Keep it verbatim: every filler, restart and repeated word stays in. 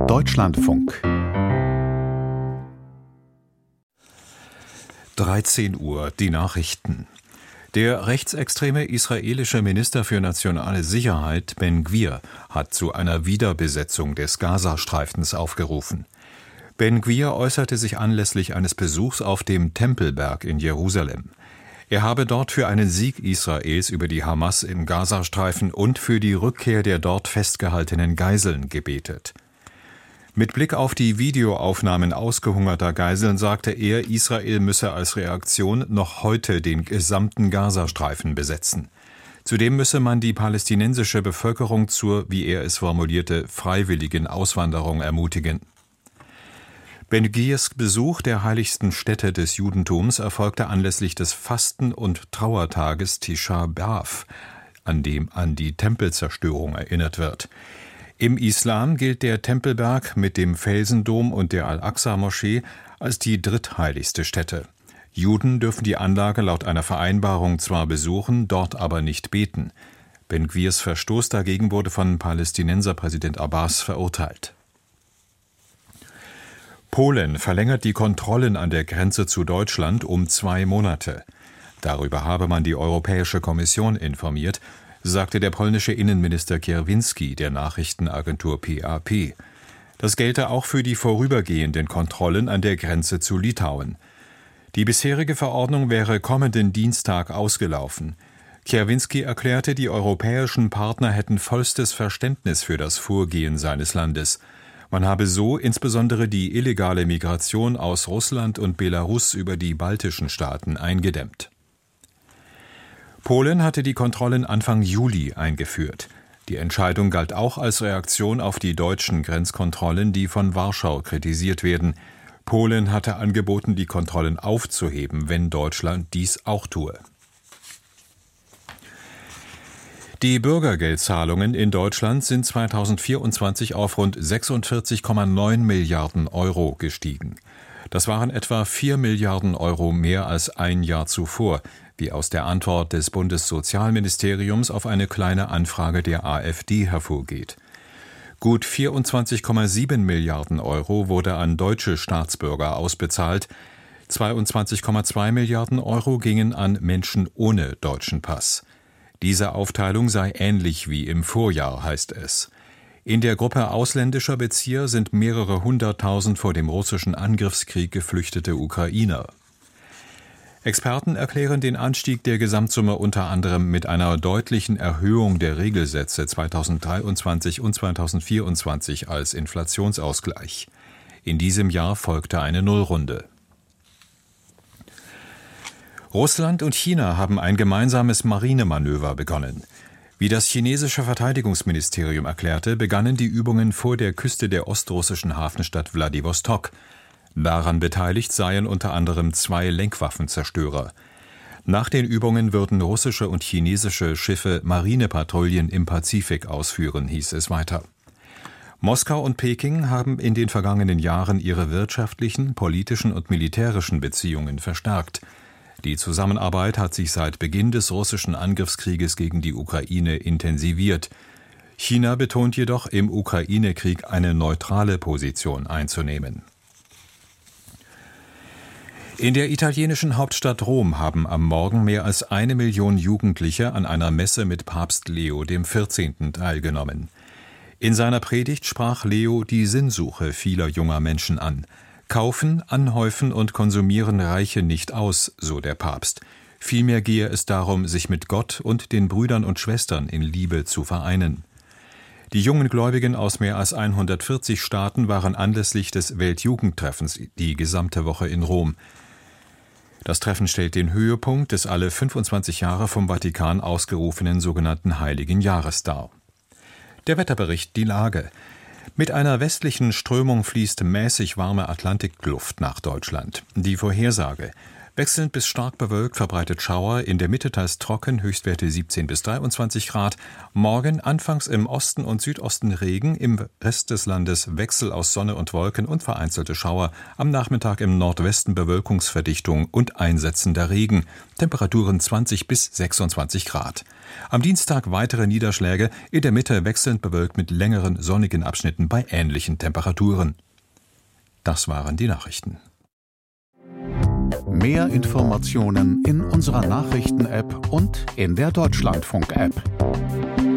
Deutschlandfunk. dreizehn Uhr, die Nachrichten. Der rechtsextreme israelische Minister für nationale Sicherheit, Ben-Gvir, hat zu einer Wiederbesetzung des Gazastreifens aufgerufen. Ben-Gvir äußerte sich anlässlich eines Besuchs auf dem Tempelberg in Jerusalem. Er habe dort für einen Sieg Israels über die Hamas im Gazastreifen und für die Rückkehr der dort festgehaltenen Geiseln gebetet. Mit Blick auf die Videoaufnahmen ausgehungerter Geiseln sagte er, Israel müsse als Reaktion noch heute den gesamten Gazastreifen besetzen. Zudem müsse man die palästinensische Bevölkerung zur, wie er es formulierte, freiwilligen Auswanderung ermutigen. Ben-Gvirs Besuch der heiligsten Stätte des Judentums erfolgte anlässlich des Fasten- und Trauertages Tisha B'Av, an dem an die Tempelzerstörung erinnert wird. Im Islam gilt der Tempelberg mit dem Felsendom und der Al-Aqsa-Moschee als die drittheiligste Stätte. Juden dürfen die Anlage laut einer Vereinbarung zwar besuchen, dort aber nicht beten. Ben-Gvirs Verstoß dagegen wurde von Palästinenserpräsident Abbas verurteilt. Polen verlängert die Kontrollen an der Grenze zu Deutschland um zwei Monate. Darüber habe man die Europäische Kommission informiert, sagte der polnische Innenminister Kierwiński der Nachrichtenagentur P A P. Das gelte auch für die vorübergehenden Kontrollen an der Grenze zu Litauen. Die bisherige Verordnung wäre kommenden Dienstag ausgelaufen. Kierwiński erklärte, die europäischen Partner hätten vollstes Verständnis für das Vorgehen seines Landes. Man habe so insbesondere die illegale Migration aus Russland und Belarus über die baltischen Staaten eingedämmt. Polen hatte die Kontrollen Anfang Juli eingeführt. Die Entscheidung galt auch als Reaktion auf die deutschen Grenzkontrollen, die von Warschau kritisiert werden. Polen hatte angeboten, die Kontrollen aufzuheben, wenn Deutschland dies auch tue. Die Bürgergeldzahlungen in Deutschland sind zweitausendvierundzwanzig auf rund sechsundvierzig Komma neun Milliarden Euro gestiegen. Das waren etwa vier Milliarden Euro mehr als ein Jahr zuvor, wie aus der Antwort des Bundessozialministeriums auf eine kleine Anfrage der AfD hervorgeht. Gut vierundzwanzig Komma sieben Milliarden Euro wurde an deutsche Staatsbürger ausbezahlt, zweiundzwanzig Komma zwei Milliarden Euro gingen an Menschen ohne deutschen Pass. Diese Aufteilung sei ähnlich wie im Vorjahr, heißt es. In der Gruppe ausländischer Bezieher sind mehrere hunderttausend vor dem russischen Angriffskrieg geflüchtete Ukrainer. Experten erklären den Anstieg der Gesamtsumme unter anderem mit einer deutlichen Erhöhung der Regelsätze zweitausenddreiundzwanzig und zweitausendvierundzwanzig als Inflationsausgleich. In diesem Jahr folgte eine Nullrunde. Russland und China haben ein gemeinsames Marinemanöver begonnen. Wie das chinesische Verteidigungsministerium erklärte, begannen die Übungen vor der Küste der ostrussischen Hafenstadt Wladiwostok. Daran beteiligt seien unter anderem zwei Lenkwaffenzerstörer. Nach den Übungen würden russische und chinesische Schiffe Marinepatrouillen im Pazifik ausführen, hieß es weiter. Moskau und Peking haben in den vergangenen Jahren ihre wirtschaftlichen, politischen und militärischen Beziehungen verstärkt. Die Zusammenarbeit hat sich seit Beginn des russischen Angriffskrieges gegen die Ukraine intensiviert. China betont jedoch, im Ukraine-Krieg eine neutrale Position einzunehmen. In der italienischen Hauptstadt Rom haben am Morgen mehr als eine Million Jugendliche an einer Messe mit Papst Leo dem vierzehnten teilgenommen. In seiner Predigt sprach Leo die Sinnsuche vieler junger Menschen an. Kaufen, anhäufen und konsumieren reiche nicht aus, so der Papst. Vielmehr gehe es darum, sich mit Gott und den Brüdern und Schwestern in Liebe zu vereinen. Die jungen Gläubigen aus mehr als hundertvierzig Staaten waren anlässlich des Weltjugendtreffens die gesamte Woche in Rom. Das Treffen stellt den Höhepunkt des alle fünfundzwanzig Jahre vom Vatikan ausgerufenen sogenannten Heiligen Jahres dar. Der Wetterbericht, die Lage. Mit einer westlichen Strömung fließt mäßig warme Atlantikluft nach Deutschland. Die Vorhersage: Wechselnd bis stark bewölkt, verbreitet Schauer, in der Mitte teils trocken, Höchstwerte siebzehn bis dreiundzwanzig Grad. Morgen anfangs im Osten und Südosten Regen, im Rest des Landes Wechsel aus Sonne und Wolken und vereinzelte Schauer. Am Nachmittag im Nordwesten Bewölkungsverdichtung und einsetzender Regen. Temperaturen zwanzig bis sechsundzwanzig Grad. Am Dienstag weitere Niederschläge, in der Mitte wechselnd bewölkt mit längeren sonnigen Abschnitten bei ähnlichen Temperaturen. Das waren die Nachrichten. Mehr Informationen in unserer Nachrichten-App und in der Deutschlandfunk-App.